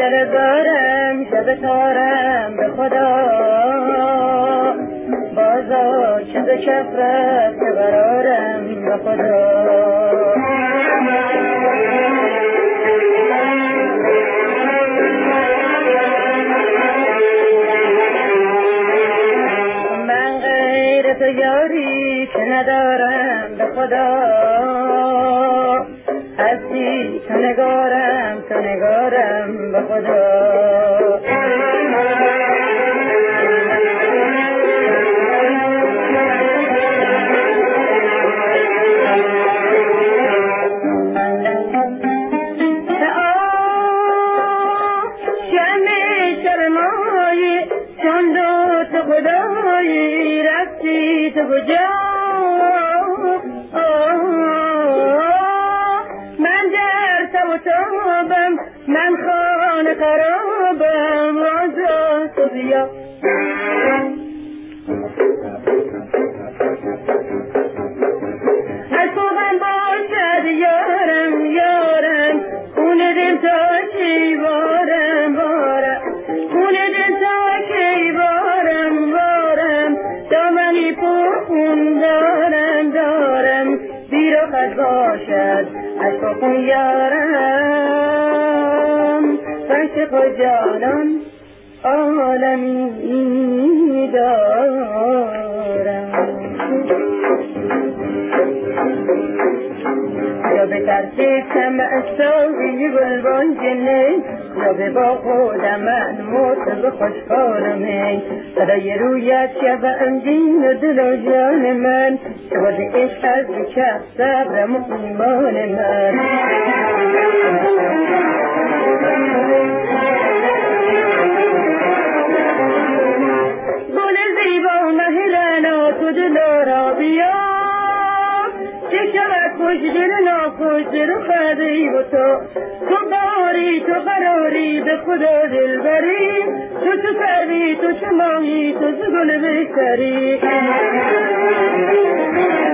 دل دارم شب تارم به خدا بازا چه به کف رفت قرارم به خدا من غیر تو یاری که ندارم به خدا هستی تو نگارم به خدا خدایی رفتی تو کجا من در تب و تابم من خانه خرابم آزا تو بیا از خوبم باشد یارم خونه دل تا کی بارم خونه دل تا کی بارم دامنی پرخون دارم بیرخت باشد از خون یارم فنش جانان عالمی دارم یا به ترتیب سمع ساوی گلبان جنه یا به با خودم من موت خوشحالمه صدای رویت شب اندین و دل و جان من شباد عشق از بچه صبرم و ایمان من گل زیبا مهلنا تو دل را بیا چه شود خوش دل ناخوش دل خدی و تو باری تو قراری به خدا دل بری تو سروی تو چمایی تو گل بهتری